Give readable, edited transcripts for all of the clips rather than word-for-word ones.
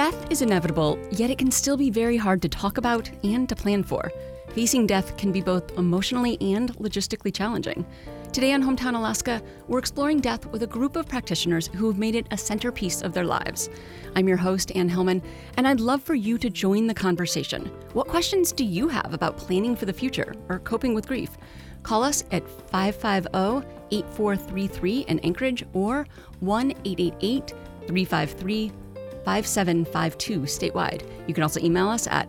Death is inevitable, yet it can still be very hard to talk about and to plan for. Facing death can be both emotionally and logistically challenging. Today on Hometown Alaska, we're exploring death with a group of practitioners who have made it a centerpiece of their lives. I'm your host, Ann Hellman, and I'd love for you to join the conversation. What questions do you have about planning for the future or coping with grief? Call us at 550-8433 in Anchorage or 1-888-353-5752 statewide. You can also email us at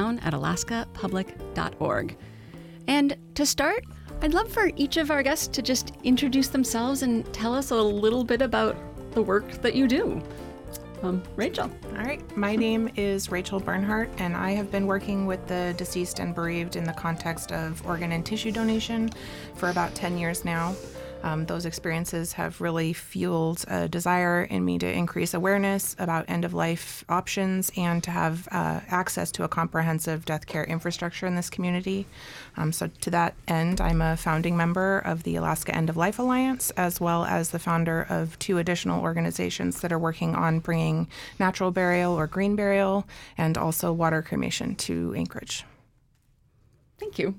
hometown@alaskapublic.org. And to start, I'd love for each of our guests to just introduce themselves and tell us a little bit about the work that you do. Rachel. All right. My name is Rachel Bernhardt, and I have been working with the deceased and bereaved in the context of organ and tissue donation for about 10 years now. Those experiences have really fueled a desire in me to increase awareness about end-of-life options and to have access to a comprehensive death care infrastructure in this community. So to that end, I'm a founding member of the Alaska End-of-Life Alliance, as well as the founder of 2 additional organizations that are working on bringing natural burial or green burial and also water cremation to Anchorage. Thank you.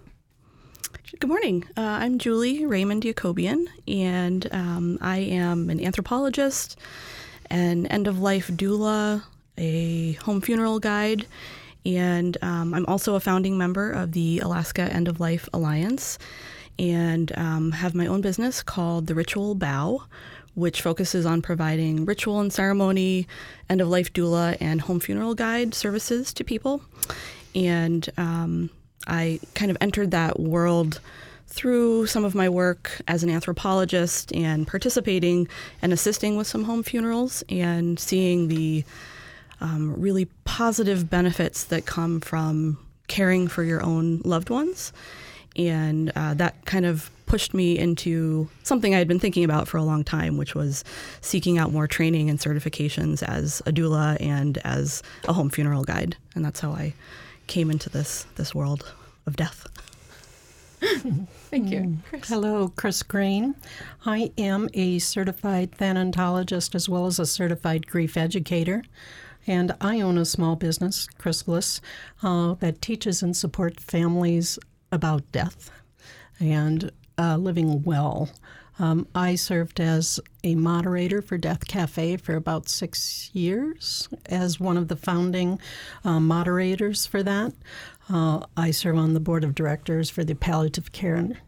Good morning. I'm Julie Raymond Jacobian, and I am an anthropologist, an end-of-life doula, a home funeral guide, and I'm also a founding member of the Alaska End-of-Life Alliance, and have my own business called The Ritual Bow, which focuses on providing ritual and ceremony, end-of-life doula, and home funeral guide services to people. And I kind of entered that world through some of my work as an anthropologist and participating and assisting with some home funerals and seeing the really positive benefits that come from caring for your own loved ones. And that kind of pushed me into something I had been thinking about for a long time, which was seeking out more training and certifications as a doula and as a home funeral guide. And that's how I came into this world of death. Thank you. Chris. Hello, Chris Green. I am a certified thanatologist as well as a certified grief educator, and I own a small business, Chrysalis, that teaches and supports families about death and living well. I served as a moderator for Death Cafe for about 6 years as one of the founding moderators for that. I serve on the board of directors for the Palliative Care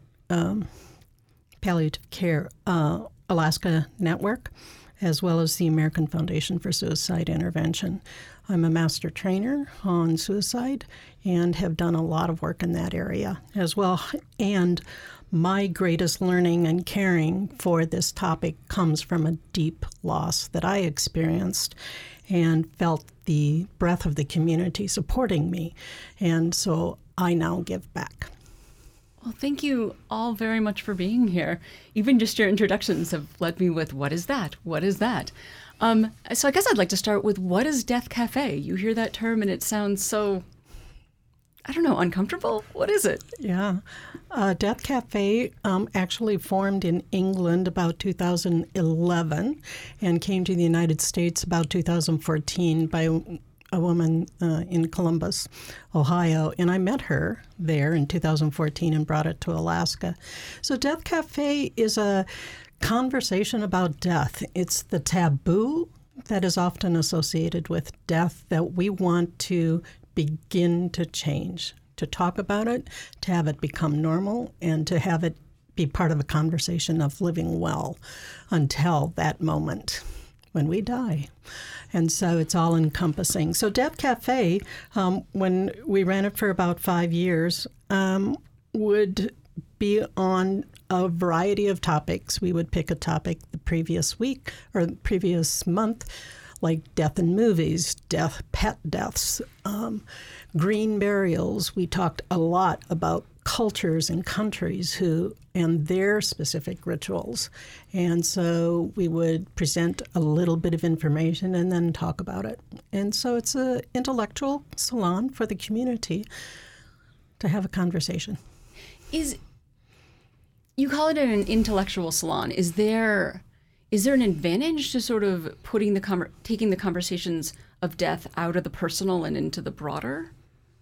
Alaska Network, as well as the American Foundation for Suicide Intervention. I'm a master trainer on suicide and have done a lot of work in that area as well. And my greatest learning and caring for this topic comes from a deep loss that I experienced and felt the breath of the community supporting me. And so I now give back. Well, thank you all very much for being here. Even just your introductions have led me with, what is that? What is that? So I guess I'd like to start with, what is Death Cafe? You hear that term and it sounds so, I don't know, uncomfortable? What is it? Yeah. Death Cafe actually formed in England about 2011 and came to the United States about 2014 by a woman in Columbus, Ohio. And I met her there in 2014 and brought it to Alaska. So Death Cafe is a conversation about death. It's the taboo that is often associated with death that we want to begin to change, to talk about it, to have it become normal, and to have it be part of a conversation of living well until that moment when we die. And so it's all encompassing. So Death Cafe, when we ran it for about 5 years, would be on a variety of topics. We would pick a topic the previous week or the previous month, like death in movies, pet deaths, green burials. We talked a lot about cultures and countries and their specific rituals. And so we would present a little bit of information and then talk about it. And so it's an intellectual salon for the community to have a conversation. You call it an intellectual salon. Is there an advantage to sort of taking the conversations of death out of the personal and into the broader?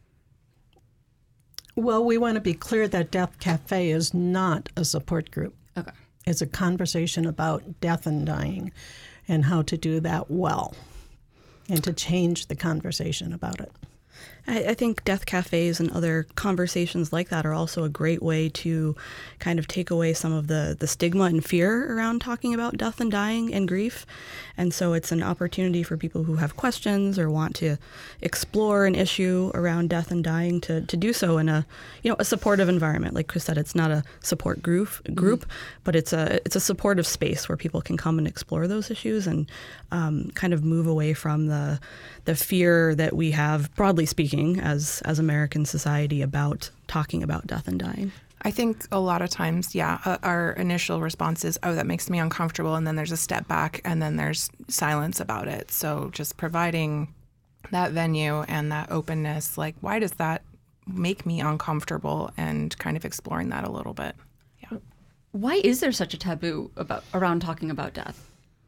Well, we want to be clear that Death Cafe is not a support group. Okay. It's a conversation about death and dying and how to do that well and to change the conversation about it. I think death cafes and other conversations like that are also a great way to kind of take away some of the stigma and fear around talking about death and dying and grief. And so it's an opportunity for people who have questions or want to explore an issue around death and dying to do so in a supportive environment. Like Chris said, it's not a support group, but it's a supportive space where people can come and explore those issues and kind of move away from the fear that we have, broadly speaking, as American society about talking about death and dying. I think a lot of times, our initial response is, oh, that makes me uncomfortable. And then there's a step back and then there's silence about it. So just providing that venue and that openness, like, why does that make me uncomfortable, and kind of exploring that a little bit. Yeah. Why is there such a taboo around talking about death?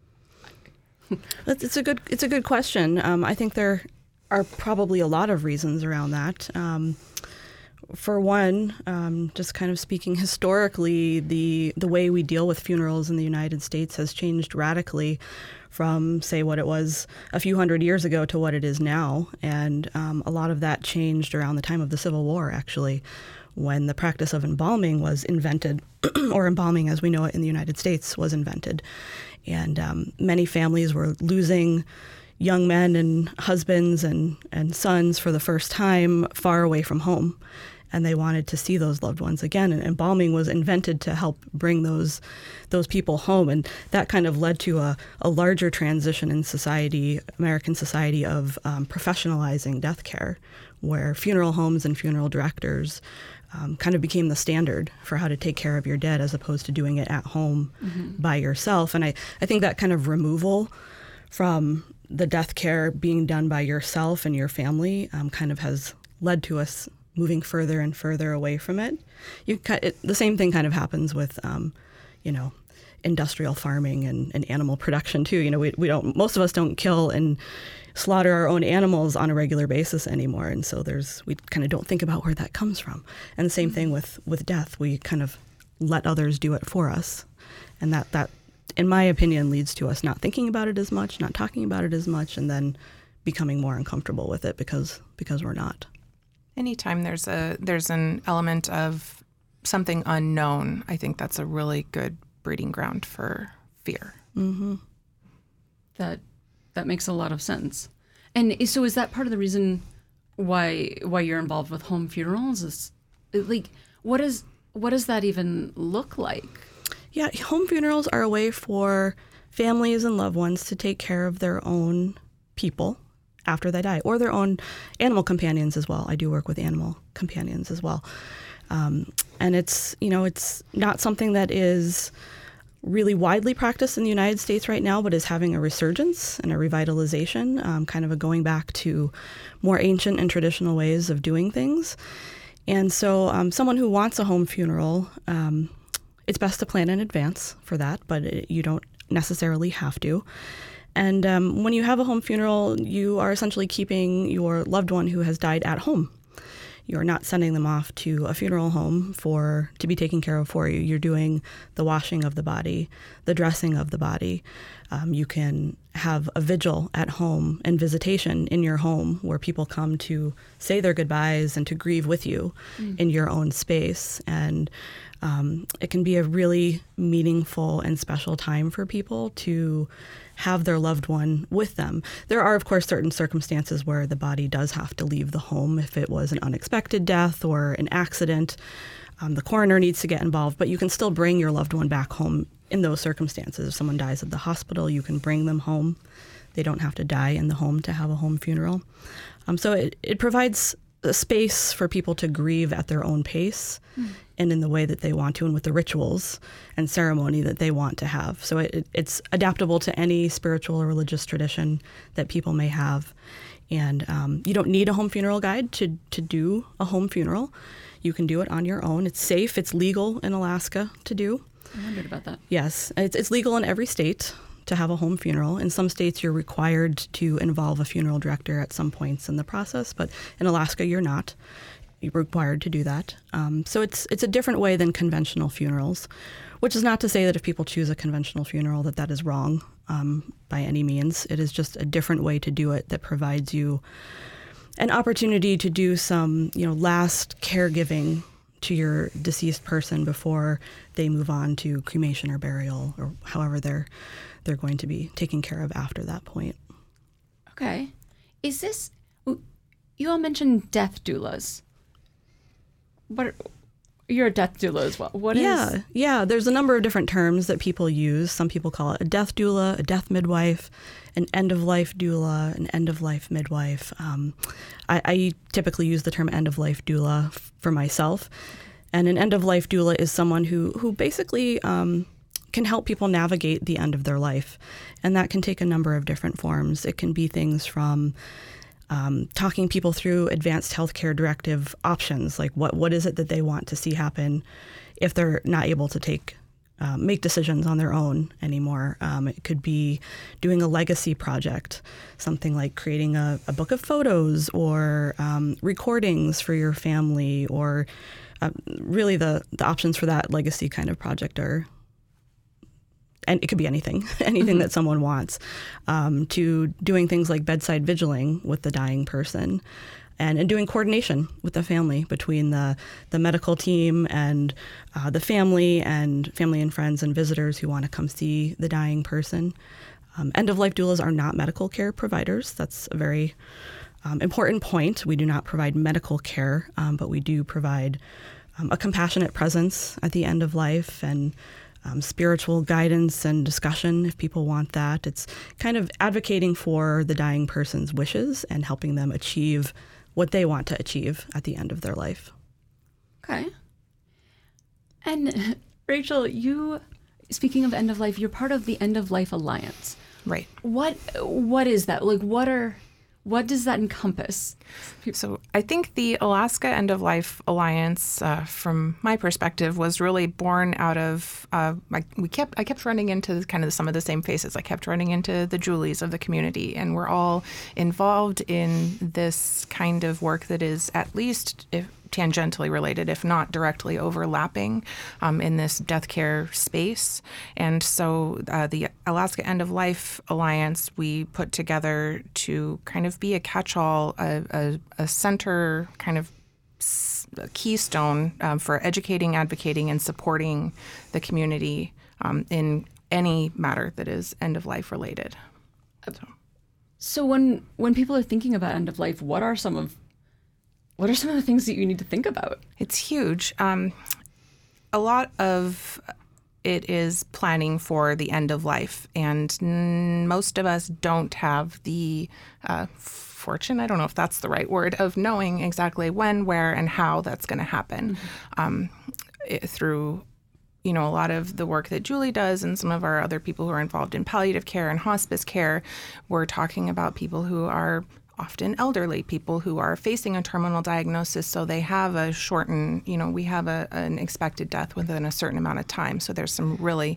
It's a good question. I think there are probably a lot of reasons around that. For one, just kind of speaking historically, the way we deal with funerals in the United States has changed radically from, say, what it was a few hundred years ago to what it is now. And a lot of that changed around the time of the Civil War, actually, when the practice of embalming was invented, or embalming as we know it in the United States was invented. And many families were losing young men and husbands and sons for the first time far away from home. And they wanted to see those loved ones again. And embalming was invented to help bring those people home. And that kind of led to a larger transition in society, American society, of professionalizing death care, where funeral homes and funeral directors kind of became the standard for how to take care of your dead, as opposed to doing it at home by yourself. And I think that kind of removal from the death care being done by yourself and your family kind of has led to us moving further and further away from it. The same thing kind of happens with, industrial farming and animal production too. Most of us don't kill and slaughter our own animals on a regular basis anymore, and so we kind of don't think about where that comes from. And the same thing with death. We kind of let others do it for us, and that in my opinion leads to us not thinking about it as much, not talking about it as much, and then becoming more uncomfortable with it because we're not. Anytime there's an element of something unknown, I think that's a really good breeding ground for fear. Mm-hmm. That makes a lot of sense. And so is that part of the reason why you're involved with home funerals? Is like, what does that even look like? Yeah, home funerals are a way for families and loved ones to take care of their own people after they die, or their own animal companions as well. I do work with animal companions as well. And it's not something that is really widely practiced in the United States right now, but is having a resurgence and a revitalization, kind of a going back to more ancient and traditional ways of doing things. And so someone who wants a home funeral, it's best to plan in advance for that, but you don't necessarily have to. And when you have a home funeral, you are essentially keeping your loved one who has died at home. You're not sending them off to a funeral home to be taken care of for you. You're doing the washing of the body, the dressing of the body. You can have a vigil at home and visitation in your home where people come to say their goodbyes and to grieve with you in your own space. And it can be a really meaningful and special time for people to have their loved one with them. There are, of course, certain circumstances where the body does have to leave the home if it was an unexpected death or an accident. The coroner needs to get involved, but you can still bring your loved one back home in those circumstances. If someone dies at the hospital, you can bring them home. They don't have to die in the home to have a home funeral. So it provides a space for people to grieve at their own pace and in the way that they want to, and with the rituals and ceremony that they want to have. So it's adaptable to any spiritual or religious tradition that people may have. And you don't need a home funeral guide to do a home funeral. You can do it on your own. It's safe. It's legal in Alaska to do. I wondered about that. Yes. It's legal in every state to have a home funeral. In some states, you're required to involve a funeral director at some points in the process, but in Alaska, you're not. You're required to do that. So it's a different way than conventional funerals, which is not to say that if people choose a conventional funeral that is wrong by any means. It is just a different way to do it that provides you an opportunity to do some, last caregiving to your deceased person before they move on to cremation or burial or however they're going to be taken care of after that point. Okay. Is this, you all mentioned death doulas. You're a death doula as well. What is? Yeah. There's a number of different terms that people use. Some people call it a death doula, a death midwife, an end-of-life doula, an end-of-life midwife. I typically use the term end-of-life doula for myself. And an end-of-life doula is someone who basically can help people navigate the end of their life. And that can take a number of different forms. It can be things from talking people through advanced healthcare directive options, like what is it that they want to see happen if they're not able to make decisions on their own anymore. It could be doing a legacy project, something like creating a book of photos or recordings for your family, or really the options for that legacy kind of project are, and it could be anything that someone wants, to doing things like bedside vigiling with the dying person and doing coordination with the family between the medical team and the family and friends and visitors who want to come see the dying person. End-of-life doulas are not medical care providers. That's a very important point. We do not provide medical care, but we do provide a compassionate presence at the end of life and spiritual guidance and discussion if people want that. It's kind of advocating for the dying person's wishes and helping them achieve what they want to achieve at the end of their life. Okay. And Rachel, speaking of end of life, you're part of the End of Life Alliance. Right. What is that? Like, what does that encompass? So I think the Alaska End of Life Alliance, from my perspective, was really born out of I kept running into kind of some of the same faces. I kept running into the Julies of the community, and we're all involved in this kind of work that is at least tangentially related, if not directly overlapping, in this death care space. And so the Alaska End of Life Alliance, we put together to kind of be a catch-all, a center kind of keystone for educating, advocating, and supporting the community in any matter that is end-of-life related. So when people are thinking about end of life, what are some of the things that you need to think about? It's huge. A lot of it is planning for the end of life, and most of us don't have the fortune, I don't know if that's the right word, of knowing exactly when, where, and how that's going to happen. Through a lot of the work that Julie does and some of our other people who are involved in palliative care and hospice care, we're talking about people who are often elderly, people who are facing a terminal diagnosis, so they have a shortened, we have an expected death within a certain amount of time. So there's some really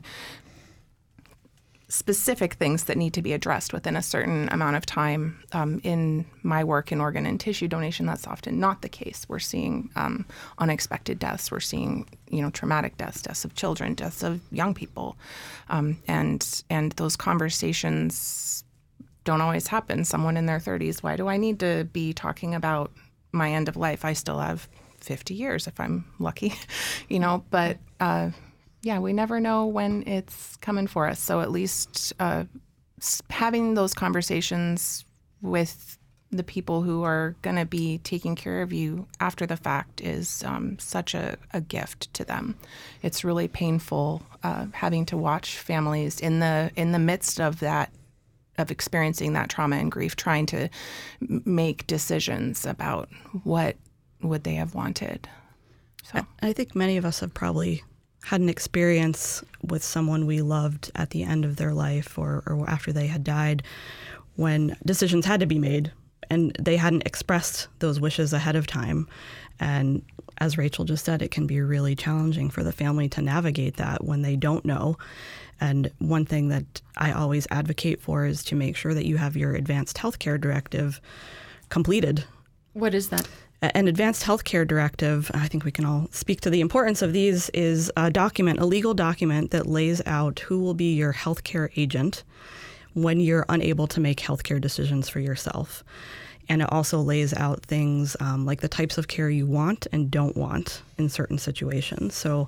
specific things that need to be addressed within a certain amount of time. In my work in organ and tissue donation, that's often not the case. We're seeing unexpected deaths. We're seeing, traumatic deaths of children, deaths of young people, and those conversations don't always happen. Someone in their 30s, why do I need to be talking about my end of life? I still have 50 years if I'm lucky, but we never know when it's coming for us. So at least having those conversations with the people who are going to be taking care of you after the fact is such a gift to them. It's really painful having to watch families in the midst of that, of experiencing that trauma and grief, trying to make decisions about what would they have wanted. So I think many of us have probably had an experience with someone we loved at the end of their life or after they had died, when decisions had to be made and they hadn't expressed those wishes ahead of time. And as Rachel just said, it can be really challenging for the family to navigate that when they don't know. And one thing that I always advocate for is to make sure that you have your advanced healthcare directive completed. What is that? An advanced healthcare directive, I think we can all speak to the importance of these, is a legal document that lays out who will be your healthcare agent when you're unable to make healthcare decisions for yourself. And it also lays out things like the types of care you want and don't want in certain situations. So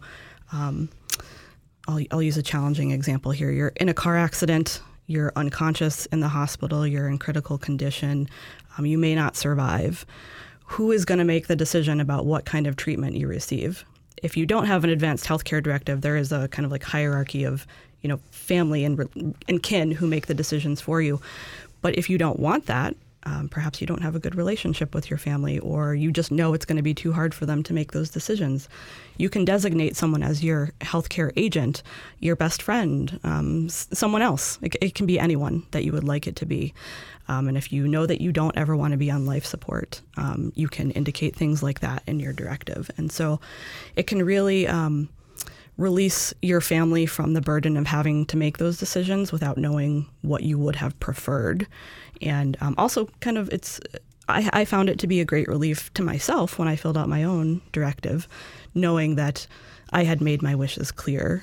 I'll use a challenging example here. You're in a car accident, you're unconscious in the hospital, you're in critical condition, you may not survive. Who is going to make the decision about what kind of treatment you receive? If you don't have an advanced healthcare directive, there is a kind of like hierarchy of, family and kin who make the decisions for you. But if you don't want that, perhaps you don't have a good relationship with your family, or you just know it's going to be too hard for them to make those decisions. You can designate someone as your healthcare agent, your best friend, someone else. It can be anyone that you would like it to be. And if you know that you don't ever want to be on life support, you can indicate things like that in your directive. And so it can really release your family from the burden of having to make those decisions without knowing what you would have preferred. And also kind of I found it to be a great relief to myself when I filled out my own directive, knowing that I had made my wishes clear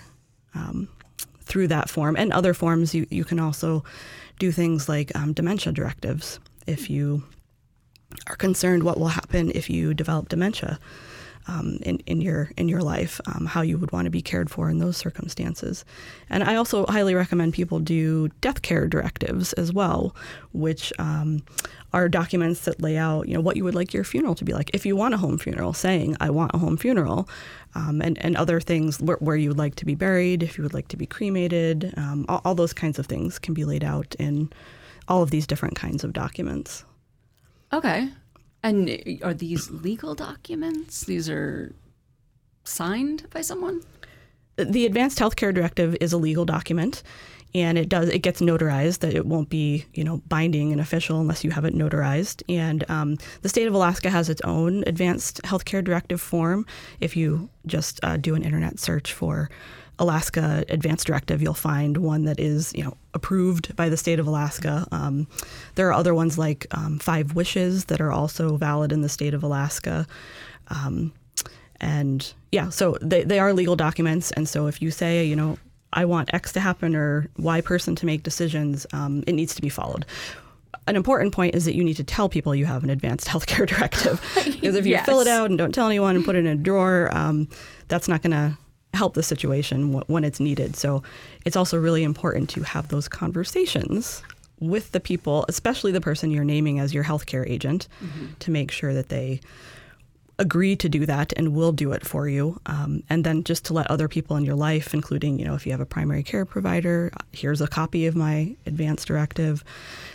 through that form. And other forms, you can also do things like dementia directives. If you are concerned what will happen if you develop dementia in your life, how you would want to be cared for in those circumstances. And I also highly recommend people do death care directives as well, which are documents that lay out, what you would like your funeral to be like. If you want a home funeral, saying, I want a home funeral, and other things where you would like to be buried, if you would like to be cremated, all those kinds of things can be laid out in all of these different kinds of documents. Okay. And are these legal documents? These are signed by someone? The Advanced Healthcare Directive is a legal document, and it gets notarized. That it won't be, binding and official unless you have it notarized. And the state of Alaska has its own Advanced Healthcare Directive form. If you just do an internet search for Alaska Advanced Directive, you'll find one that is, approved by the state of Alaska. There are other ones like 5 Wishes that are also valid in the state of Alaska. And yeah, so they are legal documents. And so if you say, I want X to happen or Y person to make decisions, it needs to be followed. An important point is that you need to tell people you have an advanced healthcare directive. Because if you fill it out and don't tell anyone and put it in a drawer, that's not going to help the situation when it's needed. So it's also really important to have those conversations with the people, especially the person you're naming as your healthcare agent, to make sure that they agree to do that and will do it for you. And then just to let other people in your life, including, if you have a primary care provider, here's a copy of my advanced directive.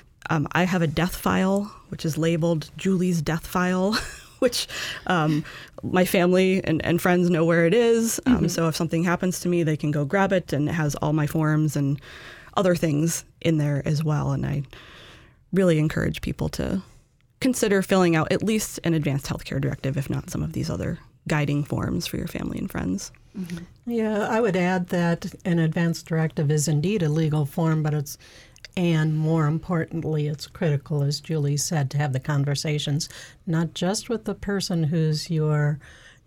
I have a death file, which is labeled Julie's death file, which my family and friends know where it is. So if something happens to me, they can go grab it, and it has all my forms and other things in there as well. And I really encourage people to consider filling out at least an advanced healthcare directive, if not some of these other guiding forms for your family and friends. Yeah, I would add that an advanced directive is indeed a legal form, but and more importantly, it's critical, as Julie said, to have the conversations, not just with the person who's your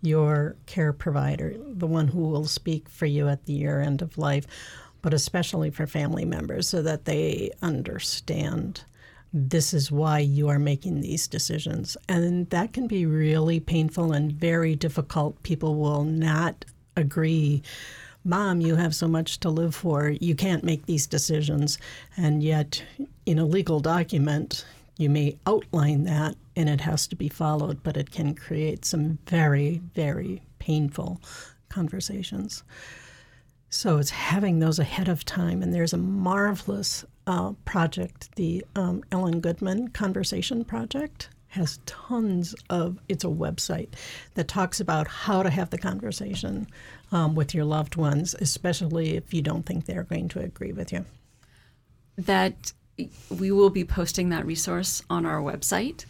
care provider, the one who will speak for you at the end of life, but especially for family members, so that they understand this is why you are making these decisions. And that can be really painful and very difficult. People will not agree. Mom, you have so much to live for. You can't make these decisions. And yet, in a legal document, you may outline that, and it has to be followed, but it can create some very, very painful conversations. So it's having those ahead of time. And there's a marvelous project, the Ellen Goodman Conversation Project. Has tons of, it's a website that talks about how to have the conversation with your loved ones, especially if you don't think they're going to agree with you. That we will be posting that resource on our website.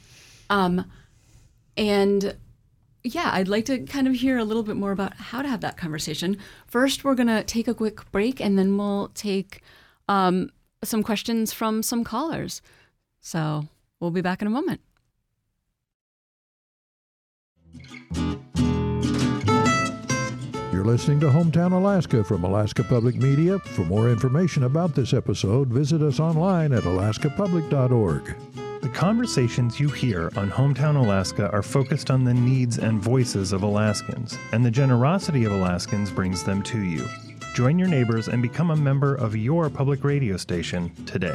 And yeah, I'd like to kind of hear a little bit more about how to have that conversation. First, we're going to take a quick break, and then we'll take some questions from some callers. So we'll be back in a moment. You're listening to Hometown Alaska from Alaska Public Media. For more information about this episode, visit us online at alaskapublic.org. The conversations you hear on Hometown Alaska are focused on the needs and voices of Alaskans, and the generosity of Alaskans brings them to you. Join your neighbors and become a member of your public radio station today.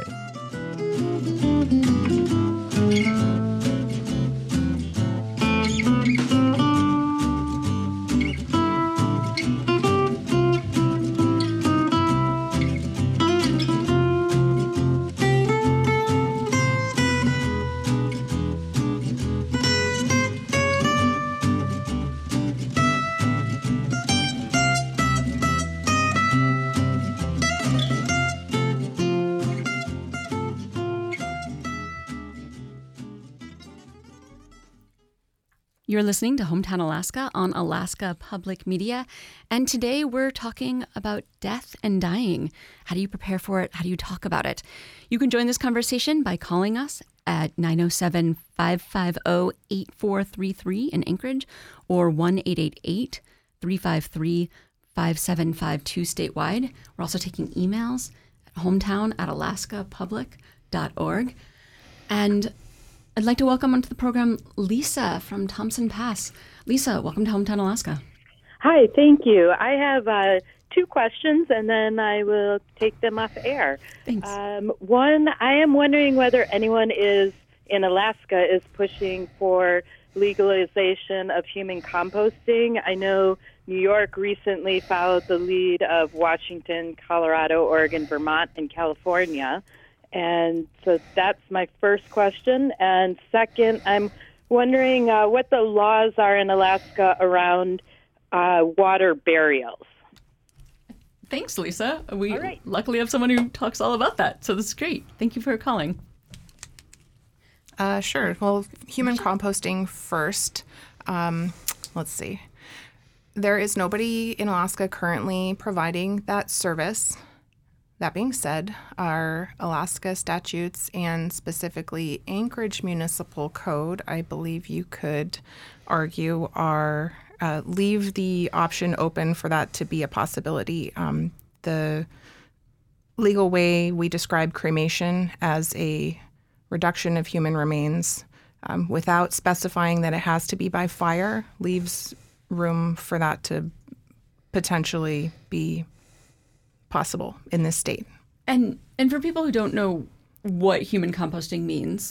You're listening to Hometown Alaska on Alaska Public Media, and today we're talking about death and dying. How do you prepare for it? How do you talk about it? You can join this conversation by calling us at 907-550-8433 in Anchorage or 1-888-353-5752 statewide. We're also taking emails at hometown@alaskapublic.org. And I'd like to welcome onto the program Lisa from Thompson Pass. Lisa, welcome to Hometown Alaska. Hi, thank you. I have two questions, and then I will take them off air. Thanks. One, I am wondering whether anyone in Alaska is pushing for legalization of human composting. I know New York recently followed the lead of Washington, Colorado, Oregon, Vermont, and California. And so that's my first question. And second, I'm wondering what the laws are in Alaska around water burials. Thanks, Lisa. We luckily have someone who talks all about that, so this is great. Thank you for calling. Sure. Well, human composting first. Let's see. There is nobody in Alaska currently providing that service. That being said, our Alaska statutes and specifically Anchorage Municipal Code, I believe you could argue, leave the option open for that to be a possibility. The legal way we describe cremation as a reduction of human remains without specifying that it has to be by fire leaves room for that to potentially be possible in this state. And for people who don't know what human composting means,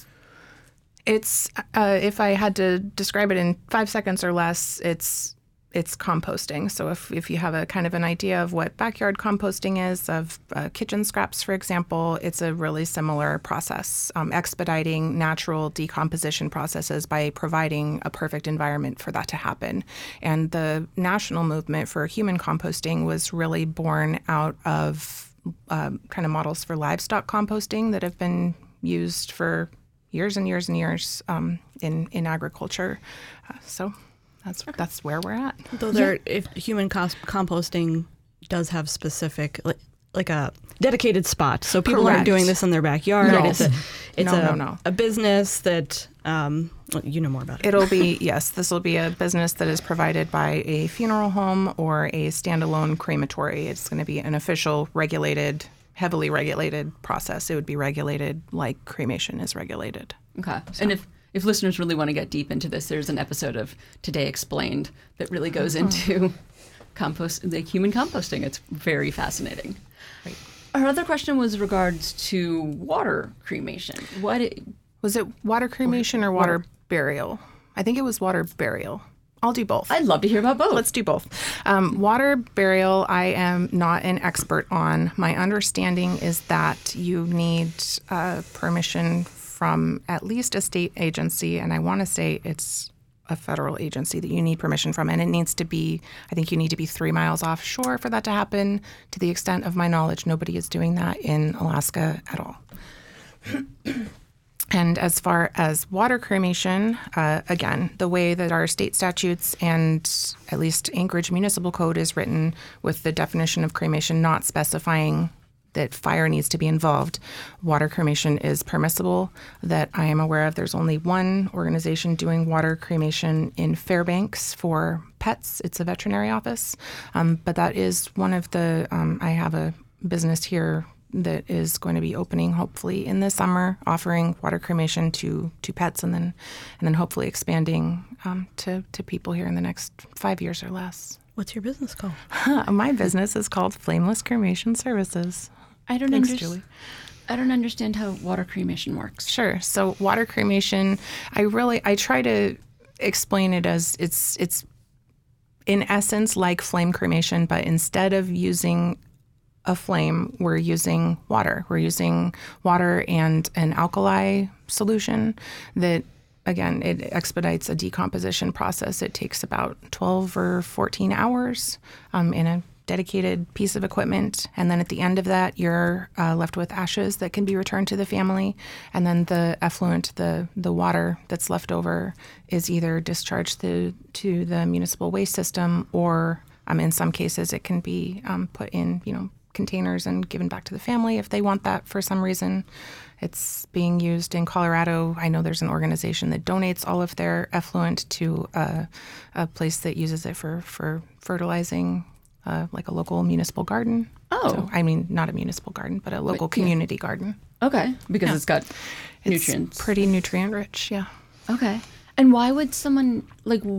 it's if I had to describe it in 5 seconds or less, it's composting. So if you have a kind of an idea of what backyard composting is, of kitchen scraps, for example, it's a really similar process, expediting natural decomposition processes by providing a perfect environment for that to happen. And the national movement for human composting was really born out of kind of models for livestock composting that have been used for years and years and years in agriculture. So that's where we're at. Though if human composting does have specific, like a dedicated spot, so people Correct. aren't doing this in their backyard. No. It's No. a business that you know more about it. It'll be, yes, this will be a business that is provided by a funeral home or a standalone crematory. It's going to be an official regulated, heavily regulated process. It would be regulated like cremation is regulated. okay. So. And if listeners really want to get deep into this, there's an episode of Today Explained that really goes into the human composting. It's very fascinating. Right. Our other question was regards to water cremation. Was it water cremation or water burial? I think it was water burial. I'll do both. I'd love to hear about both. Let's do both. Water burial, I am not an expert on. My understanding is that you need permission from at least a state agency, and I want to say it's a federal agency that you need permission from, and it needs to be, I think you need to be 3 miles offshore for that to happen. To the extent of my knowledge, nobody is doing that in Alaska at all. And as far as water cremation, again, the way that our state statutes and at least Anchorage Municipal Code is written with the definition of cremation not specifying that fire needs to be involved, water cremation is permissible. That I am aware of, there's only one organization doing water cremation in Fairbanks for pets. It's a veterinary office. But that is one of the, I have a business here that is going to be opening hopefully in the summer, offering water cremation to pets, and then hopefully expanding to people here in the next 5 years or less. What's your business called? My business is called Flameless Cremation Services. I don't Thanks, Julie. I don't understand how water cremation works. Sure. So water cremation, I try to explain it as it's in essence like flame cremation, but instead of using a flame, we're using water. We're using water and an alkali solution that, again, it expedites a decomposition process. It takes about 12 or 14 hours in a dedicated piece of equipment. And then at the end of that, you're left with ashes that can be returned to the family. And then the effluent, the water that's left over, is either discharged to the municipal waste system, or in some cases it can be put in, containers and given back to the family if they want that for some reason. It's being used in Colorado. I know there's an organization that donates all of their effluent to a place that uses it for fertilizing, like a local municipal garden. Oh. So, I mean, not a municipal garden, but a local community garden. Okay, because it's got nutrients. It's pretty nutrient rich, yeah. Okay. And why would someone,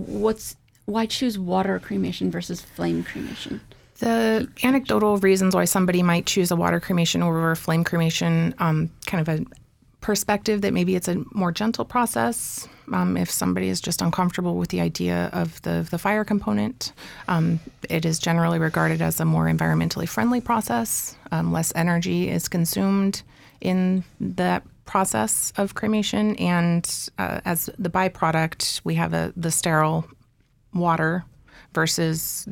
why choose water cremation versus flame cremation? The anecdotal reasons why somebody might choose a water cremation over a flame cremation, kind of a perspective that maybe it's a more gentle process. If somebody is just uncomfortable with the idea of the fire component, it is generally regarded as a more environmentally friendly process. Less energy is consumed in that process of cremation, and as the byproduct, we have the sterile water versus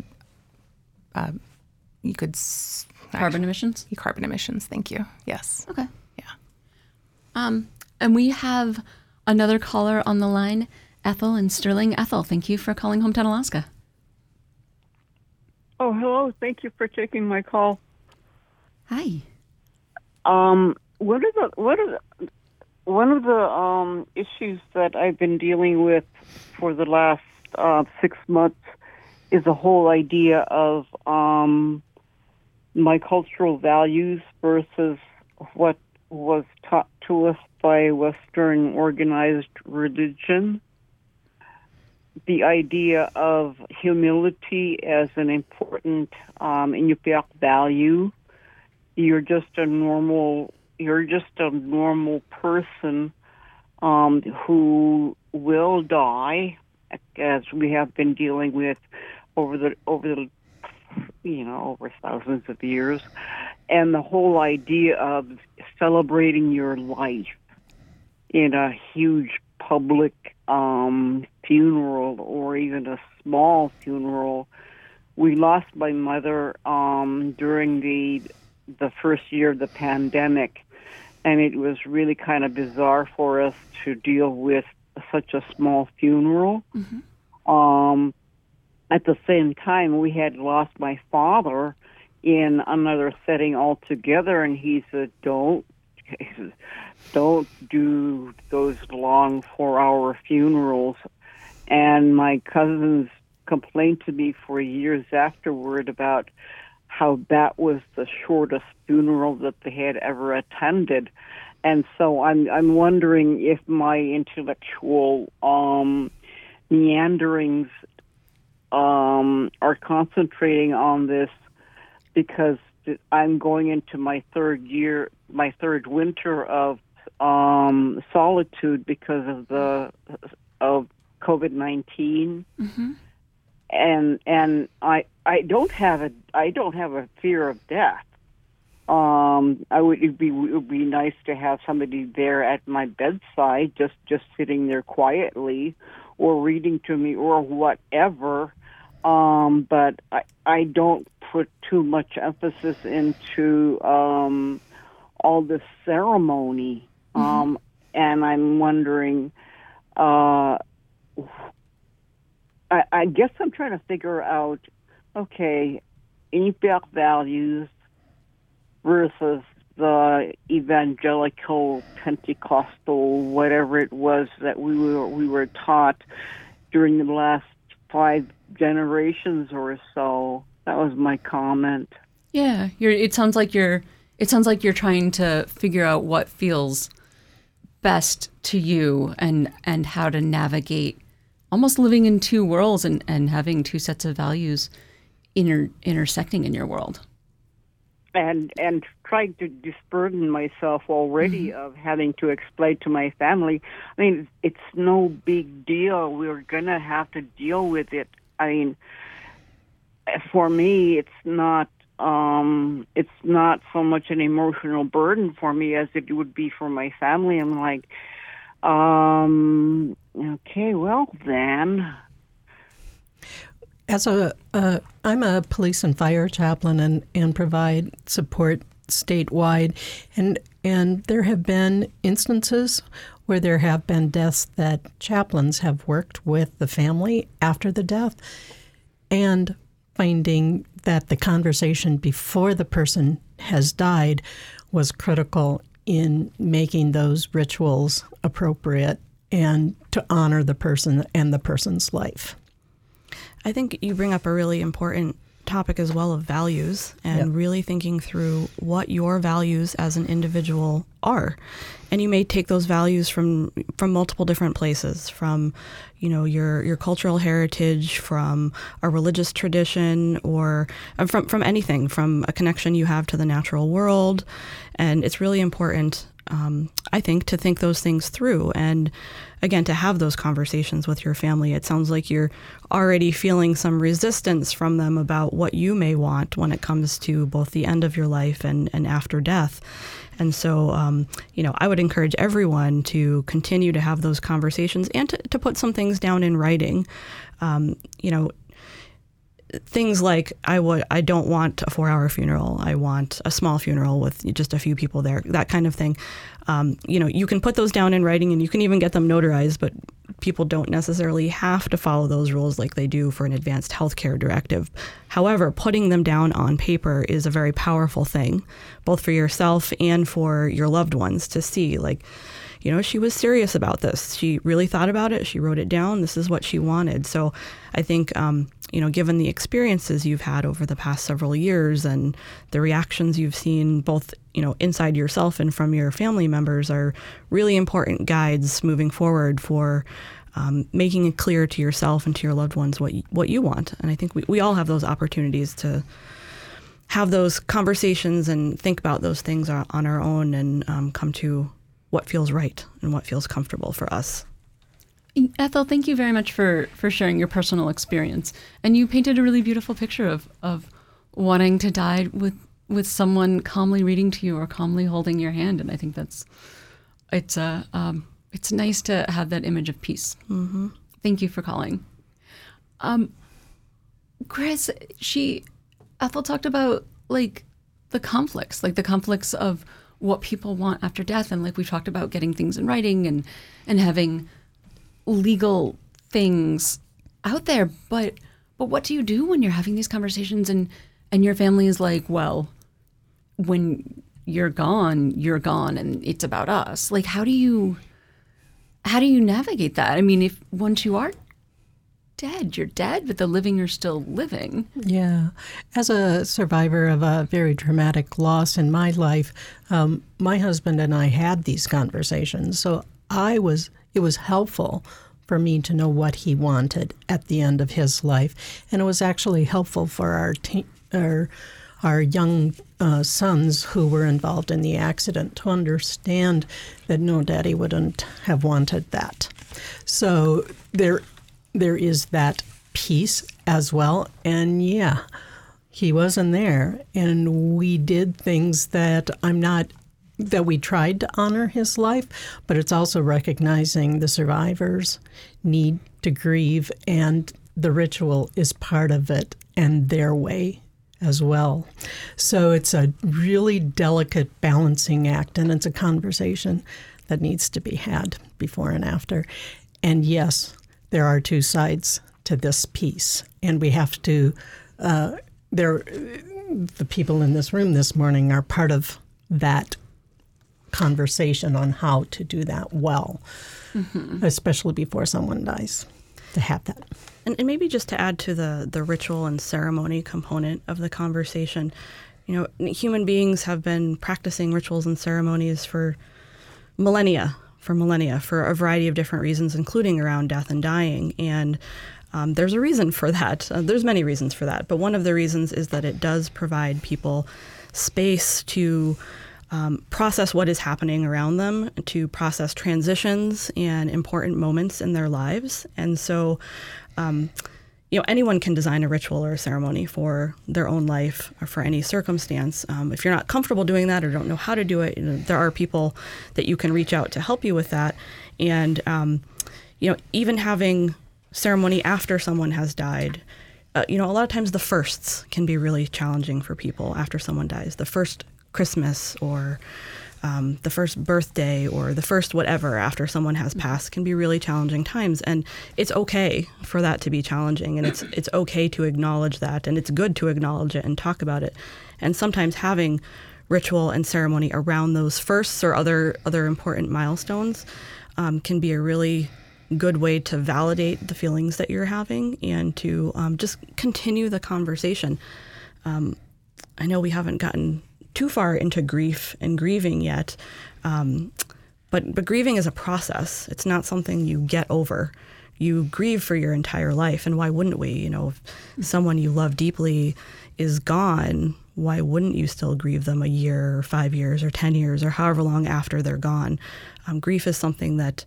you could carbon emissions. Carbon emissions. Thank you. Yes. Okay. Yeah. And we have another caller on the line, Ethel in Sterling. Ethel, thank you for calling Hometown Alaska. Oh, hello. Thank you for taking my call. Hi. One of the issues that I've been dealing with for the last 6 months is the whole idea of my cultural values versus what was taught to us by Western organized religion. The idea of humility as an important Iñupiaq value. You're just a normal person who will die, as we have been dealing with over thousands of years, and the whole idea of celebrating your life in a huge public funeral or even a small funeral. We lost my mother during the first year of the pandemic, and it was really kind of bizarre for us to deal with such a small funeral. Mm-hmm. At the same time, we had lost my father in another setting altogether, and he said, don't do those long 4-hour funerals. And my cousins complained to me for years afterward about how that was the shortest funeral that they had ever attended. And so I'm wondering if my intellectual meanderings are concentrating on this because I'm going into my third winter of solitude because of COVID-19. Mm-hmm. And I don't have a fear of death. It would be nice to have somebody there at my bedside, just sitting there quietly, or reading to me, or whatever. But I don't put too much emphasis into all the ceremony And I'm wondering, I guess I'm trying to figure out, okay, Iñupiaq values versus the evangelical, Pentecostal, whatever it was that we were taught during the last 5 generations or so. That was my comment. Yeah, it sounds like you're trying to figure out what feels best to you and how to navigate almost living in two worlds and having two sets of values intersecting in your world. And trying to disburden myself already of having to explain to my family. I mean, it's no big deal. We're going to have to deal with it. I mean, for me, it's not so much an emotional burden for me as it would be for my family. I'm like, okay, well then. I'm a police and fire chaplain and provide support statewide, and there have been instances where there have been deaths that chaplains have worked with the family after the death, and finding that the conversation before the person has died was critical in making those rituals appropriate and to honor the person and the person's life. I think you bring up a really important topic as well of values and really thinking through what your values as an individual are. And you may take those values from multiple different places, from, your cultural heritage, from a religious tradition, or from anything, from a connection you have to the natural world. And it's really important, I think, to think those things through and, again, to have those conversations with your family. It sounds like you're already feeling some resistance from them about what you may want when it comes to both the end of your life and after death. And so, I would encourage everyone to continue to have those conversations and to put some things down in writing. Things like, I don't want a 4-hour funeral. I want a small funeral with just a few people there, that kind of thing. You can put those down in writing and you can even get them notarized, but people don't necessarily have to follow those rules like they do for an advanced healthcare directive. However, putting them down on paper is a very powerful thing, both for yourself and for your loved ones to see, she was serious about this. She really thought about it. She wrote it down. This is what she wanted. So I think, given the experiences you've had over the past several years and the reactions you've seen both, inside yourself and from your family members are really important guides moving forward for making it clear to yourself and to your loved ones what you want. And I think we all have those opportunities to have those conversations and think about those things on our own and come to what feels right and what feels comfortable for us. Ethel, thank you very much for sharing your personal experience. And you painted a really beautiful picture of wanting to die with someone calmly reading to you or calmly holding your hand. And I think it's nice to have that image of peace. Mm-hmm. Thank you for calling. Chris, Ethel talked about the conflicts of what people want after death. And we talked about getting things in writing and having legal things out there. But what do you do when you're having these conversations and your family is like, well, when you're gone, and it's about us. How do you navigate that? I mean, if once you are dead, you're dead, but the living are still living. Yeah. As a survivor of a very traumatic loss in my life, my husband and I had these conversations. So it was helpful for me to know what he wanted at the end of his life. And it was actually helpful for our young sons who were involved in the accident to understand that no, Daddy wouldn't have wanted that. So there is that piece as well. And yeah, he wasn't there. And we did things that we tried to honor his life, but it's also recognizing the survivors' need to grieve, and the ritual is part of it and their way as well. So it's a really delicate balancing act, and it's a conversation that needs to be had before and after. And yes, there are two sides to this piece, and we have to, the people in this room this morning are part of that conversation on how to do that well, especially before someone dies, to have that. And maybe just to add to the ritual and ceremony component of the conversation, human beings have been practicing rituals and ceremonies for millennia, for a variety of different reasons, including around death and dying. And there's a reason for that. There's many reasons for that. But one of the reasons is that it does provide people space to process what is happening around them, to process transitions and important moments in their lives. And so, anyone can design a ritual or a ceremony for their own life or for any circumstance. If you're not comfortable doing that or don't know how to do it, there are people that you can reach out to help you with that. And, even having ceremony after someone has died, a lot of times the firsts can be really challenging for people after someone dies. The first Christmas or the first birthday or the first whatever after someone has passed can be really challenging times. And it's okay for that to be challenging, and it's okay to acknowledge that, and it's good to acknowledge it and talk about it. And sometimes having ritual and ceremony around those firsts or other important milestones can be a really good way to validate the feelings that you're having and to just continue the conversation. I know we haven't gotten too far into grief and grieving yet, but grieving is a process. It's not something you get over. You grieve for your entire life, and why wouldn't we? If someone you love deeply is gone, why wouldn't you still grieve them a year or 5 years or 10 years or however long after they're gone? Grief is something that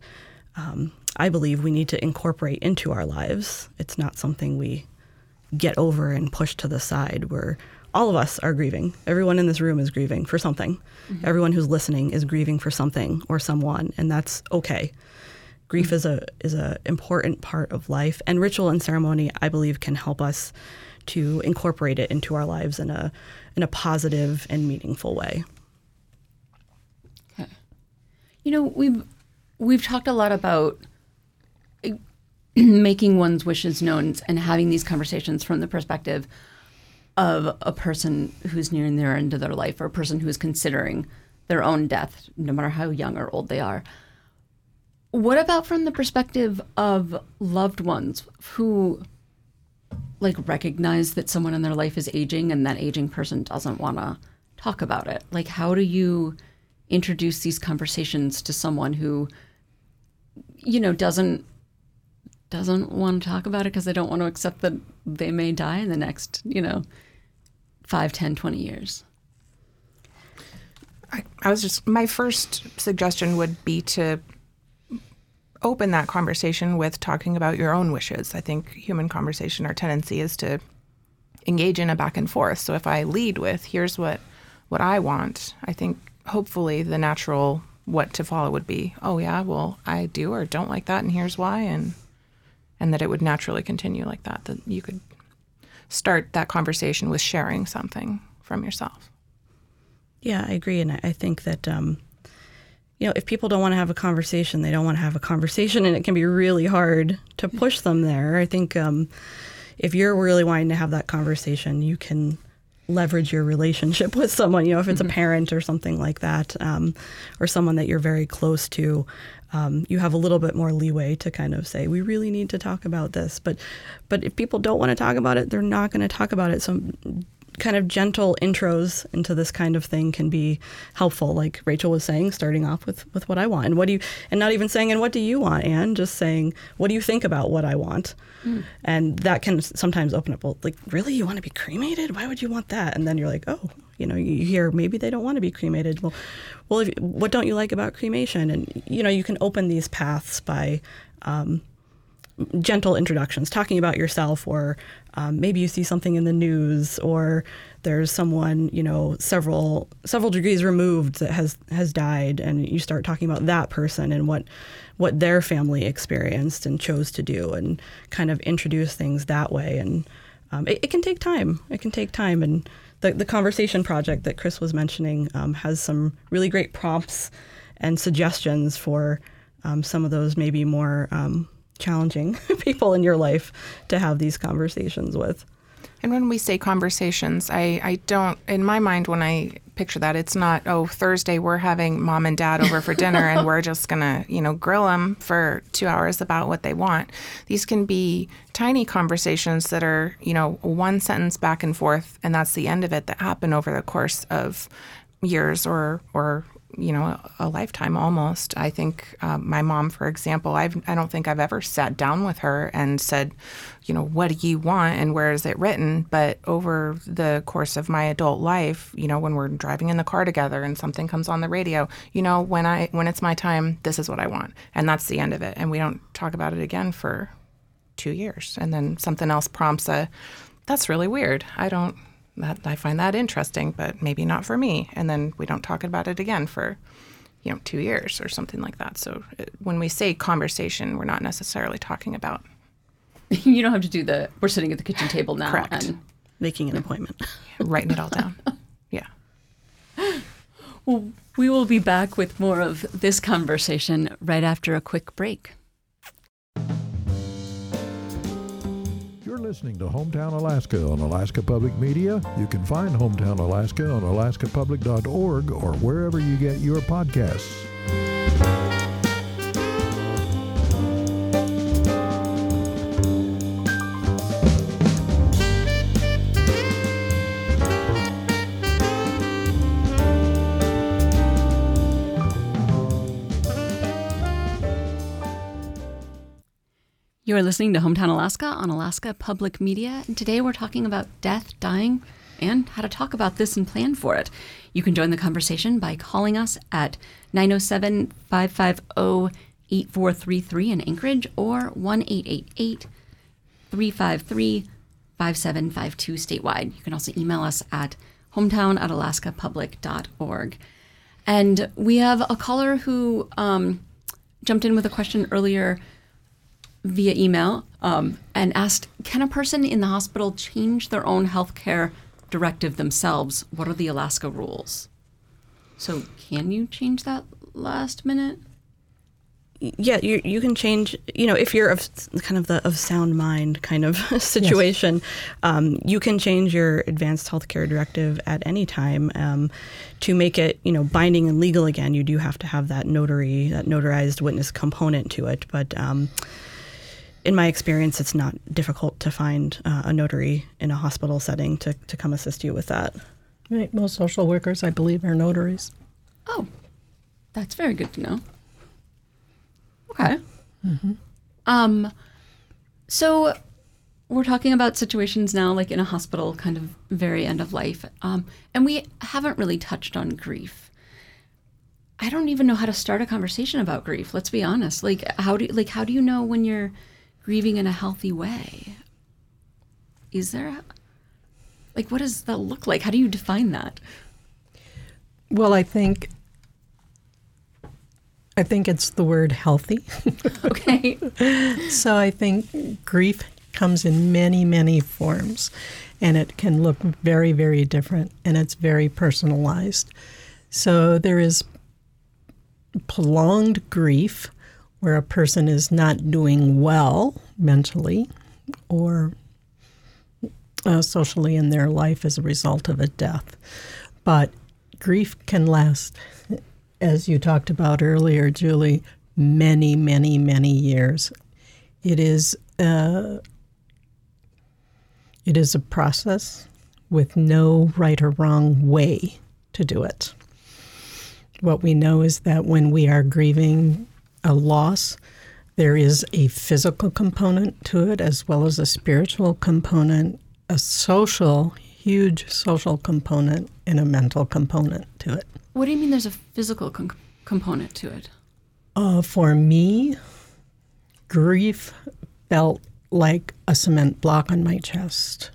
I believe we need to incorporate into our lives. It's not something we get over and push to the side. All of us are grieving. Everyone in this room is grieving for something. Mm-hmm. Everyone who's listening is grieving for something or someone, and that's okay. Grief is a important part of life, and ritual and ceremony, I believe, can help us to incorporate it into our lives in a positive and meaningful way. Okay. We've talked a lot about making one's wishes known and having these conversations from the perspective of a person who's nearing their end of their life, or a person who is considering their own death, no matter how young or old they are. What about from the perspective of loved ones who recognize that someone in their life is aging and that aging person doesn't want to talk about it? How do you introduce these conversations to someone who, doesn't want to talk about it because they don't want to accept that they may die in the next, 5, 10, 20 years? My first suggestion would be to open that conversation with talking about your own wishes. I think human conversation, our tendency is to engage in a back and forth. So if I lead with, here's what I want, I think hopefully the natural what to follow would be, oh yeah, well, I do or don't like that, and here's why, and that it would naturally continue like that you could start that conversation with sharing something from yourself. Yeah, I agree. And I think that, if people don't want to have a conversation, they don't want to have a conversation, and it can be really hard to push them there. I think if you're really wanting to have that conversation, you can leverage your relationship with someone, if it's a parent or something like that, or someone that you're very close to. You have a little bit more leeway to kind of say, we really need to talk about this. But if people don't want to talk about it, they're not going to talk about it. So kind of gentle intros into this kind of thing can be helpful. Like Rachel was saying, starting off with what I want. And not even saying, and what do you want, Anne? Just saying, what do you think about what I want? And that can sometimes open up, really, you want to be cremated? Why would you want that? And then you're like, oh, you hear maybe they don't want to be cremated. Well, what don't you like about cremation? And, you can open these paths by gentle introductions, talking about yourself, or maybe you see something in the news, or there's someone, several degrees removed that has died, and you start talking about that person and what their family experienced and chose to do, and kind of introduce things that way. And it can take time. And the Conversation Project that Chris was mentioning has some really great prompts and suggestions for some of those maybe more challenging people in your life to have these conversations with. And when we say conversations, I don't, in my mind, when I picture that, it's not, Thursday we're having mom and dad over for dinner and we're just going to, grill them for 2 hours about what they want. These can be tiny conversations that are, one sentence back and forth, and that's the end of it, that happen over the course of years or a lifetime almost. I think my mom, for example, I don't think I've ever sat down with her and said, what do you want and where is it written? But over the course of my adult life, when we're driving in the car together and something comes on the radio, when it's my time, this is what I want. And that's the end of it. And we don't talk about it again for 2 years. And then something else prompts that's really weird. I find that interesting, but maybe not for me. And then we don't talk about it again for, 2 years or something like that. So when we say conversation, we're not necessarily talking about. You don't have to do we're sitting at the kitchen table now. Correct. And making an appointment. Writing it all down. Yeah. Well, we will be back with more of this conversation right after a quick break. You're listening to Hometown Alaska on Alaska Public Media. You can find Hometown Alaska on alaskapublic.org or wherever you get your podcasts. You're listening to Hometown Alaska on Alaska Public Media, and today we're talking about death, dying, and how to talk about this and plan for it. You can join the conversation by calling us at 907-550-8433 in Anchorage or 1-888-353-5752 statewide. You can also email us at hometown@alaskapublic.org. And we have a caller who jumped in with a question earlier via email and asked, can a person in the hospital change their own healthcare directive themselves? What are the Alaska rules? So can you change that last minute? Yeah, you can change, if you're of kind of the of sound mind kind of situation, yes. You can change your advanced healthcare directive at any time to make it, binding and legal again. You do have to have that notarized witness component to it. But in my experience, it's not difficult to find a notary in a hospital setting to come assist you with that. Right. Most social workers, I believe, are notaries. Oh, that's very good to know. Okay. Mm-hmm. So we're talking about situations now, like in a hospital, kind of very end of life. And we haven't really touched on grief. I don't even know how to start a conversation about grief. Let's be honest. How do you know when you're grieving in a healthy way? Is there what does that look like? How do you define that? Well, I think it's the word healthy. Okay. So I think grief comes in many, many forms, and it can look very, very different, and it's very personalized. So there is prolonged grief where a person is not doing well mentally or socially in their life as a result of a death. But grief can last, as you talked about earlier, Julie, many, many, many years. It is a process with no right or wrong way to do it. What we know is that when we are grieving a loss, there is a physical component to it as well as a spiritual component, a huge social component, and a mental component to it. What do you mean there's a physical component to it? For me, grief felt like a cement block on my chest.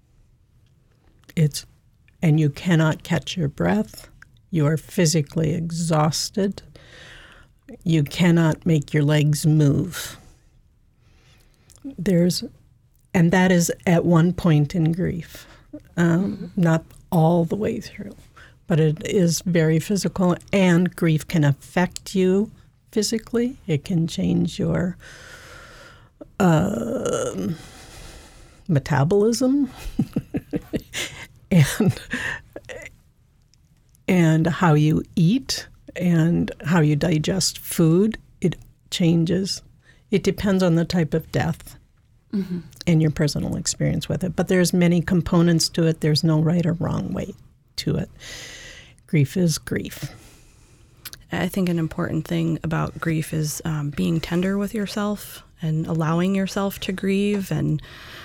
And you cannot catch your breath. You are physically exhausted. You cannot make your legs move. And that is at one point in grief, not all the way through. but it is very physical, and grief can affect you physically. It can change your metabolism and how you eat and how you digest food. It changes. It depends on the type of death and your personal experience with it. But there's many components to it. There's no right or wrong way to it. Grief is grief. I think an important thing about grief is being tender with yourself and allowing yourself to grieve. And,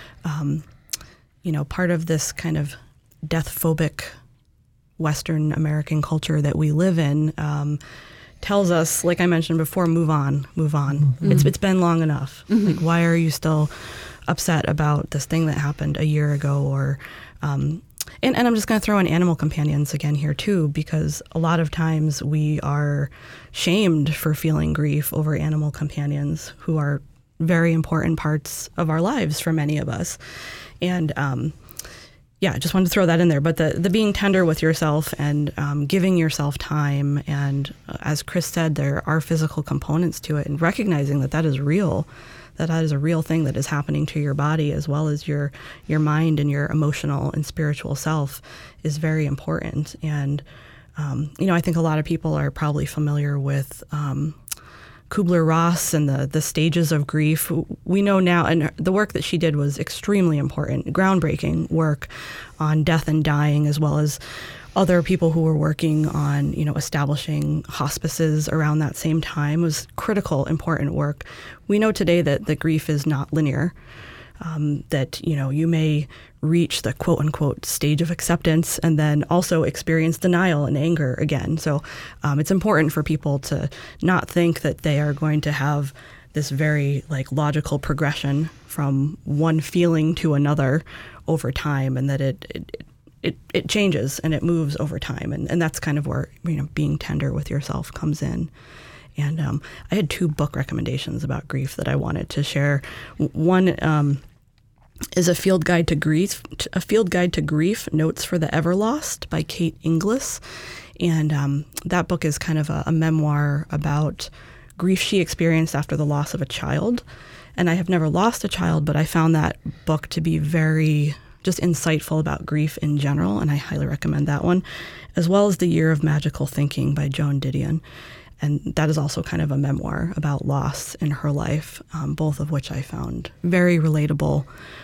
part of this kind of death-phobic Western American culture that we live in tells us, like I mentioned before, move on. Mm-hmm. It's been long enough. Mm-hmm. Like, why are you still upset about this thing that happened a year ago? Or, and I'm just going to throw in animal companions again here too, because a lot of times we are shamed for feeling grief over animal companions who are very important parts of our lives for many of us. And I just wanted to throw that in there. But the being tender with yourself and giving yourself time, and as Chris said, there are physical components to it, and recognizing that is real, that is a real thing that is happening to your body as well as your mind and your emotional and spiritual self is very important. And, I think a lot of people are probably familiar with Kubler-Ross and the stages of grief. We know now, and the work that she did was extremely important, groundbreaking work on death and dying, as well as other people who were working on, establishing hospices around that same time. It was critical, important work. We know today that the grief is not linear, that, you may reach the quote unquote stage of acceptance and then also experience denial and anger again. So it's important for people to not think that they are going to have this very logical progression from one feeling to another over time, and that it changes and it moves over time. And that's kind of where, being tender with yourself comes in. And I had 2 book recommendations about grief that I wanted to share. One is A Field Guide to Grief, Notes for the Everlost by Kate Inglis. And that book is kind of a memoir about grief she experienced after the loss of a child. And I have never lost a child, but I found that book to be very just insightful about grief in general, and I highly recommend that one, as well as The Year of Magical Thinking by Joan Didion. And that is also kind of a memoir about loss in her life, both of which I found very relatable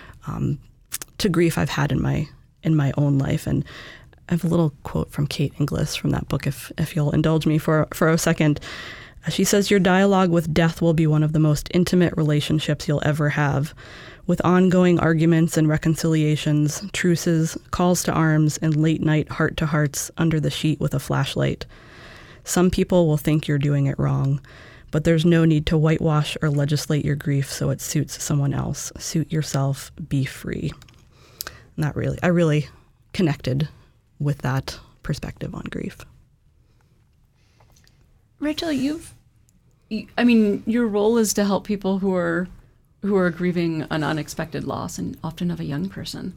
to grief I've had in my own life. And I have a little quote from Kate Inglis from that book, if you'll indulge me for a second. She says, "Your dialogue with death will be one of the most intimate relationships you'll ever have, with ongoing arguments and reconciliations, truces, calls to arms, and late-night heart-to-hearts under the sheet with a flashlight. Some people will think you're doing it wrong, but there's no need to whitewash or legislate your grief so it suits someone else. Suit yourself, be free." And I really connected with that perspective on grief. Rachel, your role is to help people who are grieving an unexpected loss, and often of a young person.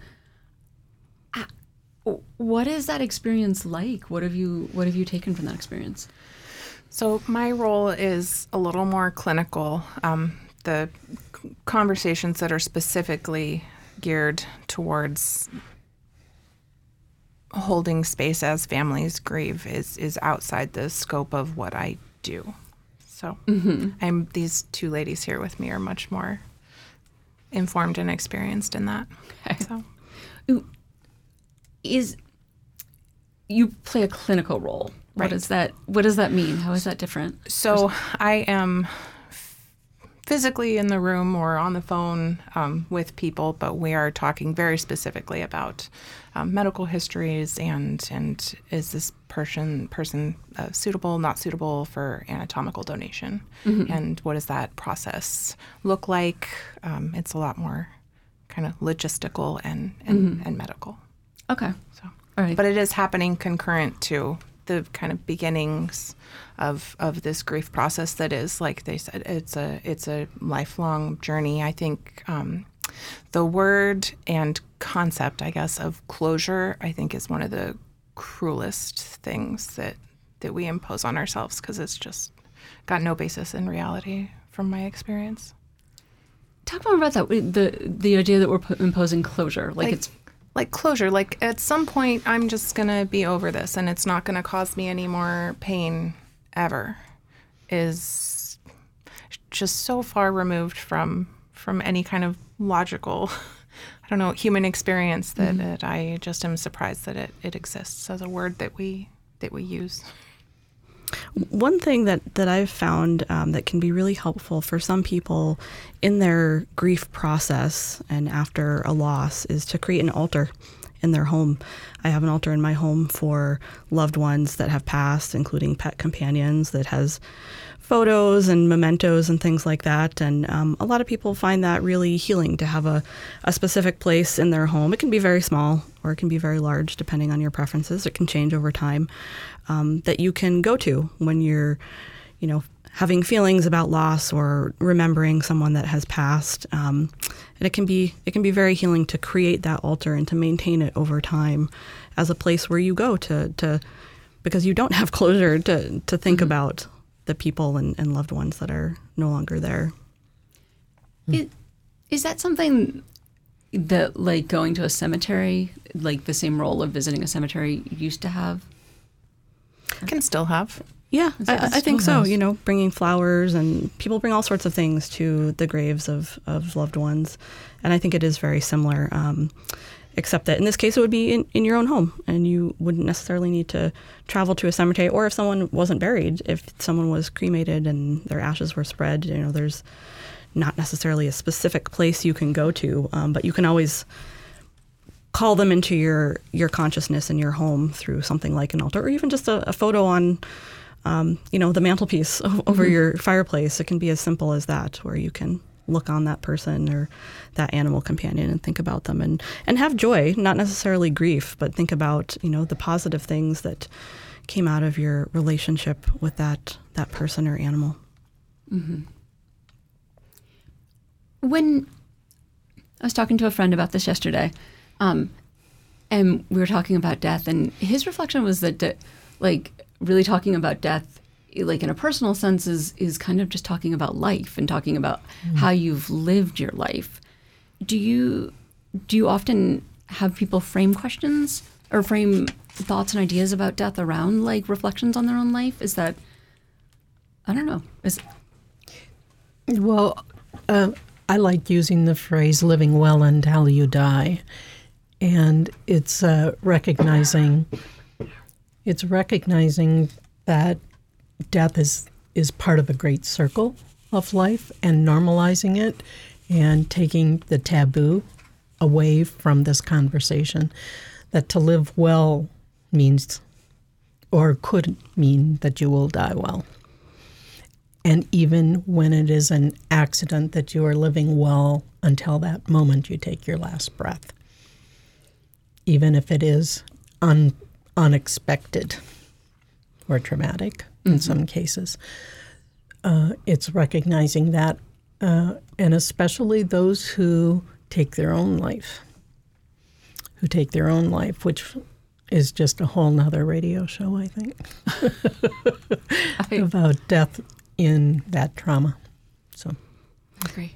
What is that experience like? What have you taken from that experience? So my role is a little more clinical. The conversations that are specifically geared towards holding space as families grieve is outside the scope of what I do. So these 2 ladies here with me are much more informed and experienced in that. Okay. So. You play a clinical role. Right. What does that mean? How is that different? So I am physically in the room or on the phone with people, but we are talking very specifically about medical histories and is this person suitable, not suitable for anatomical donation, and what does that process look like? It's a lot more kind of logistical and medical. Okay. So, all right. But it is happening concurrent to the kind of beginnings of this grief process that is, like they said, it's a lifelong journey. I think the word and concept, I guess, of closure, I think is one of the cruelest things that we impose on ourselves, because it's just got no basis in reality from my experience. Talk more about that, the idea that we're imposing closure. Like closure, like at some point I'm just going to be over this and it's not going to cause me any more pain ever, is just so far removed from any kind of logical, I don't know, human experience that I just am surprised that it exists as a word that we use. One thing that I've found that can be really helpful for some people in their grief process and after a loss is to create an altar in their home. I have an altar in my home for loved ones that have passed, including pet companions, that has photos and mementos and things like that. And a lot of people find that really healing to have a specific place in their home. It can be very small or it can be very large, depending on your preferences. It can change over time, that you can go to when you're, having feelings about loss or remembering someone that has passed. And it can be very healing to create that altar and to maintain it over time as a place where you go to because you don't have closure to think about the people and loved ones that are no longer there. Is that something that, like, going to a cemetery, like the same role of visiting a cemetery used to have? Can still have. Yeah, I think so. Bringing flowers, and people bring all sorts of things to the graves of loved ones. And I think it is very similar, except that in this case it would be in your own home, and you wouldn't necessarily need to travel to a cemetery. Or if someone wasn't buried, if someone was cremated and their ashes were spread, there's not necessarily a specific place you can go to, but you can always call them into your consciousness in your home through something like an altar, or even just a photo on the mantelpiece over your fireplace. It can be as simple as that, where you can look on that person or that animal companion and think about them and have joy, not necessarily grief, but think about, the positive things that came out of your relationship with that person or animal. Mm-hmm. When I was talking to a friend about this yesterday, and we were talking about death, and his reflection was that, really talking about death, like in a personal sense, is kind of just talking about life and talking about how you've lived your life. Do you often have people frame questions or frame thoughts and ideas about death around, like, reflections on their own life? Is that, I don't know. Well, I like using the phrase living well until you die. And it's recognizing that death is part of a great circle of life, and normalizing it and taking the taboo away from this conversation. That to live well means, or could mean, that you will die well. And even when it is an accident, that you are living well until that moment you take your last breath. Even if it is unexpected or traumatic in some cases. It's recognizing that, and especially those who take their own life, which is just a whole nother radio show, I think, about death in that trauma. So, I agree.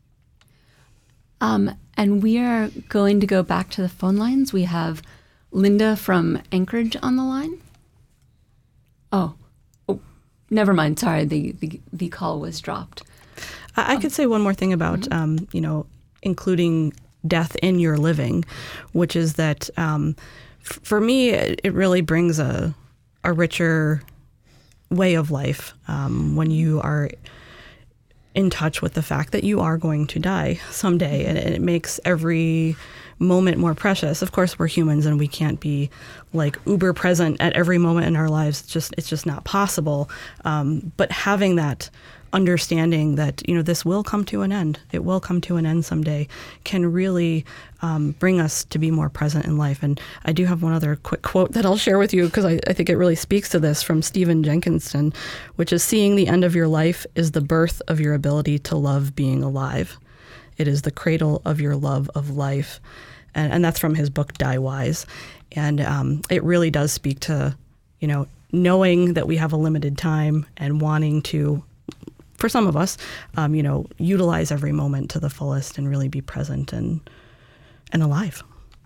And we are going to go back to the phone lines. We have Linda from Anchorage on the line. Oh, never mind. Sorry, the call was dropped. I could say one more thing about, including death in your living, which is that for me, it really brings a richer way of life when you are in touch with the fact that you are going to die someday, and it makes every moment more precious. Of course, we're humans and we can't be like uber present at every moment in our lives. It's just not possible. But having that understanding that, this will come to an end, it will come to an end someday, can really bring us to be more present in life. And I do have one other quick quote that I'll share with you, because I think it really speaks to this, from Stephen Jenkinson, which is, "Seeing the end of your life is the birth of your ability to love being alive. It is the cradle of your love of life." And that's from his book, Die Wise. And it really does speak to, knowing that we have a limited time and wanting to, for some of us, utilize every moment to the fullest and really be present and alive.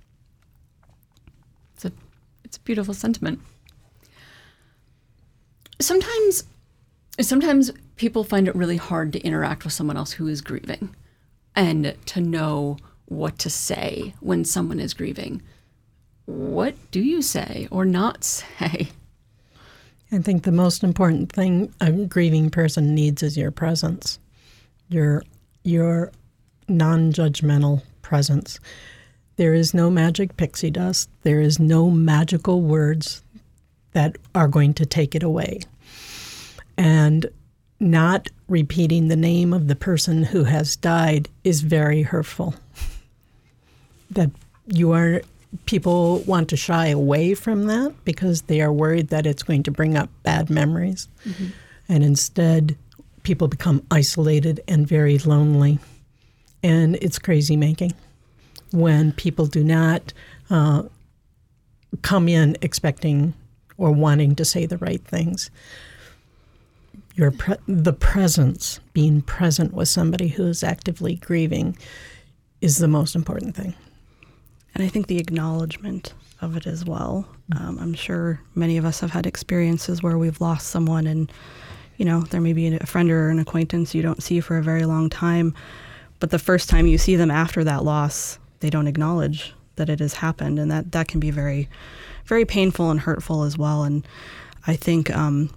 It's a beautiful sentiment. Sometimes people find it really hard to interact with someone else who is grieving and to know what to say when someone is grieving. What do you say or not say? I think the most important thing a grieving person needs is your presence, your non-judgmental presence. There is no magic pixie dust. There is no magical words that are going to take it away. And not repeating the name of the person who has died is very hurtful. People want to shy away from that because they are worried that it's going to bring up bad memories. Mm-hmm. And instead, people become isolated and very lonely. And it's crazy making when people do not come in expecting or wanting to say the right things. The presence, being present with somebody who is actively grieving, is the most important thing. And I think the acknowledgement of it as well. I'm sure many of us have had experiences where we've lost someone and, there may be a friend or an acquaintance you don't see for a very long time, but the first time you see them after that loss, they don't acknowledge that it has happened. And that can be very, very painful and hurtful as well. And I think,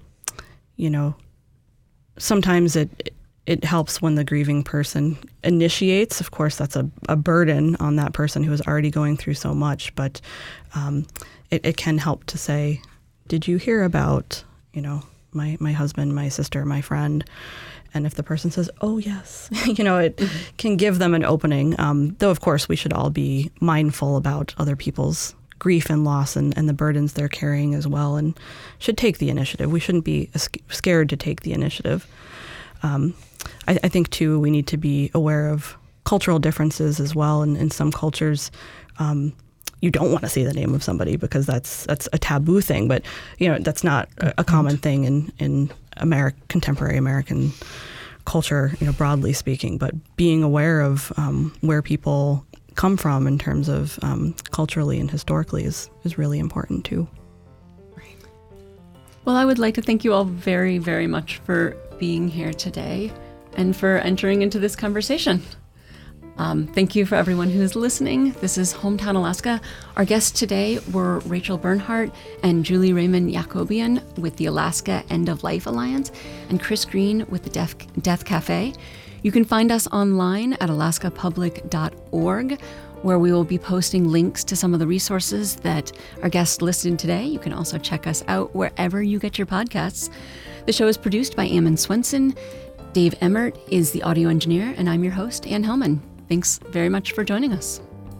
sometimes it helps when the grieving person initiates. Of course, that's a burden on that person who is already going through so much, but it can help to say, did you hear about, my husband, my sister, my friend? And if the person says, oh, yes, it can give them an opening. Though, of course, we should all be mindful about other people's grief and loss and the burdens they're carrying as well, and should take the initiative. We shouldn't be scared to take the initiative. I think, too, we need to be aware of cultural differences as well. And in some cultures, you don't want to say the name of somebody because that's a taboo thing. But, that's not a common thing in contemporary American culture, broadly speaking. But being aware of where people come from in terms of culturally and historically is really important, too. Well, I would like to thank you all very, very much for being here today and for entering into this conversation. Thank you for everyone who is listening. This is Hometown Alaska. Our guests today were Rachel Bernhardt and Julie Raymond Yacobian with the Alaska End of Life Alliance and Chris Green with the Death Cafe. You can find us online at alaskapublic.org, where we will be posting links to some of the resources that our guests listed today. You can also check us out wherever you get your podcasts. The show is produced by Ammon Swenson. Dave Emmert is the audio engineer, and I'm your host, Ann Hellman. Thanks very much for joining us.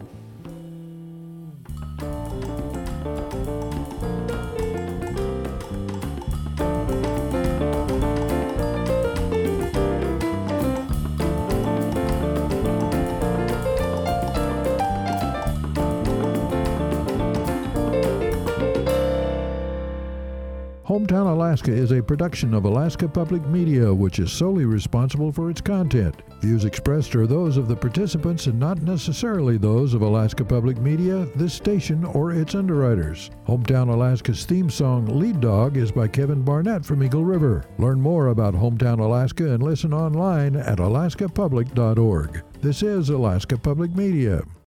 Hometown Alaska is a production of Alaska Public Media, which is solely responsible for its content. Views expressed are those of the participants and not necessarily those of Alaska Public Media, this station, or its underwriters. Hometown Alaska's theme song, Lead Dog, is by Kevin Barnett from Eagle River. Learn more about Hometown Alaska and listen online at alaskapublic.org. This is Alaska Public Media.